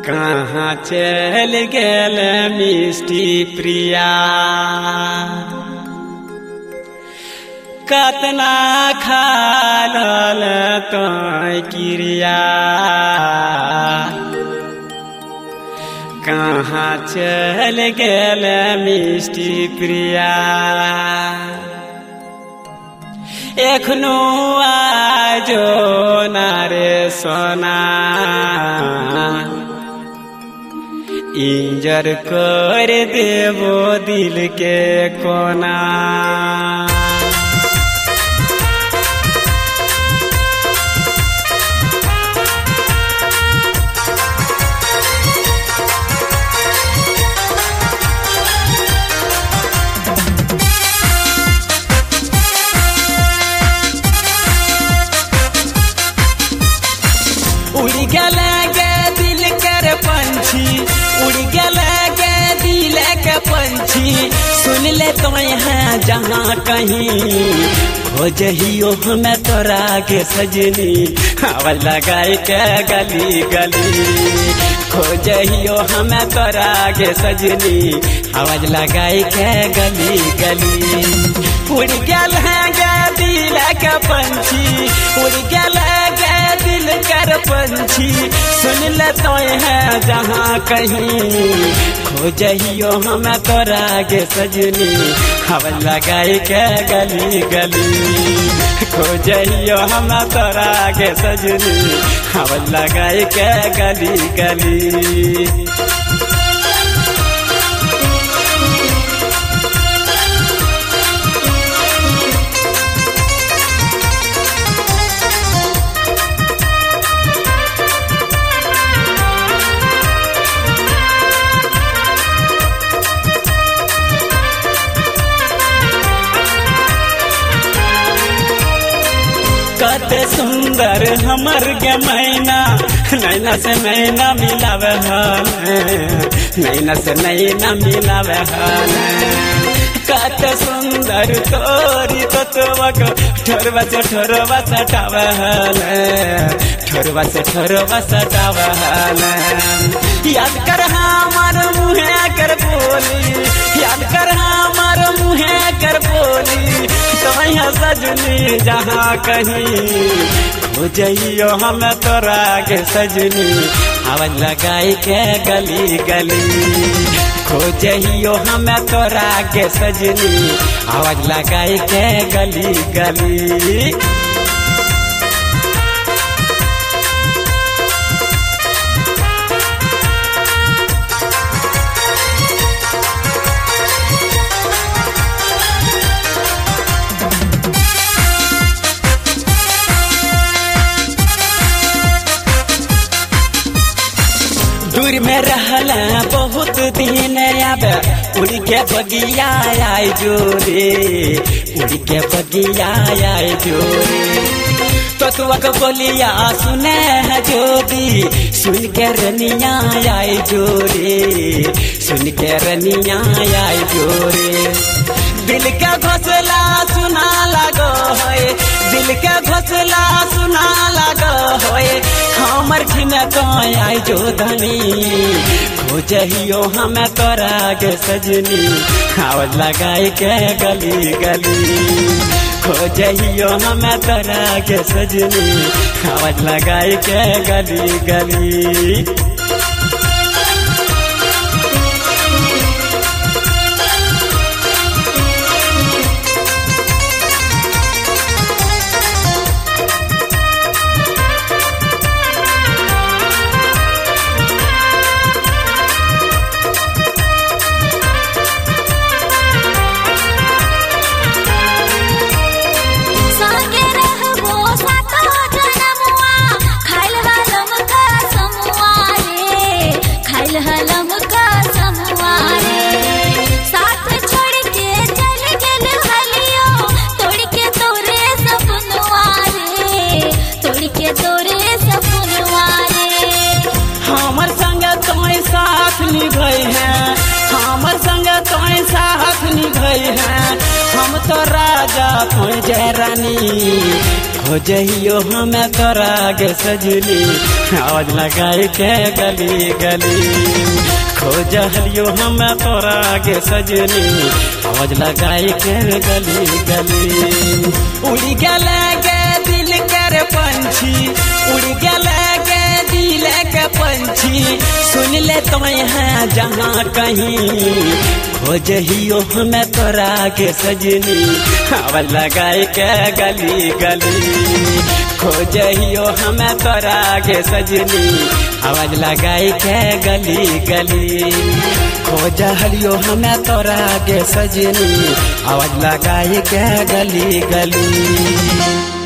कहाँ चल गेल मिष्टी प्रिया कतना खालल तो क्रिया कहाँ चल गेल मिष्टी प्रिया एखनो आजो नारे सोना इंजर कर देवो दिल के कोना उड़ गया दिल कर पंछी उड़ गया दिल के पंछी सुन ले तो यहाँ जहाँ कहीं खोजहियो हमें तोरा के सजनी आवाज लगाई के गली गली खोजहियो हमें तोरा के सजनी आवाज लगाई के गली गली उड़ गया दिल के पंछी उड़ गया दिल कर पंछी सुन ले तो है जहाँ कहीं खोजहियो हमें तोरा के सजनी आवाज लगाई के गली गली खोजहियो हमें तोरा के सजनी आवाज लगाई के गली गली कते सुंदर हमर के मैना नैना से नैना मिलावे हाल नैना से नैना मिलावे हाल कते सुंदर तोरी तत्वक ठोरवा से ठोरवा सटावे हाल ठोरवा से ठोरवा सटावे हाल याद कर हमार मुहे कर बोली याद कर हमार मुहे कर बोली तो सजनी जहाँ कहीं खोजहियो हमें तोरा के सजनी आवाज लगाई के गली गली खोजहियो हमें तोरा के सजनी आवाज लगाई के गली गली दूर में रहला बहुत दिन अब उड़ के बगिया आए जोरे उड़ के बगिया आए जोरे तोतुआ बोलिया सुने है जोदी सुन के रनिया आए जोरे सुन के रनिया आए जोरे दिल का घोसला सुना लगो है दिल का घोसला सुना लगो है हमर खिन तो आई जो धनी खोजहियो हमें तोरा के सजनी आवाज लगाई के गली गली खोजहियो हमें तोरा के सजनी आवाज लगाई के गली गली सातो जनमुआ खाइल वालम का समुआ खोजे रानी खोजहियो हमें तोरा गे सजनी आवाज लगाई के गली गली खोजहियो हमें तोरा गे सजनी आवाज लगाई के गली गली उड़ गले गे दिल कर पंछी उड़ गले गे दिल के पंछी सुन ले तो यहाँ जहाँ कहीं खोजहियो हमें तोरा के सजनी आवाज लगाई के गली गली खोजहियो हमें तोरा के सजनी आवाज लगाई के गली गली खोजहियो हमें तोरा के सजनी आवाज लगाई के गली गली।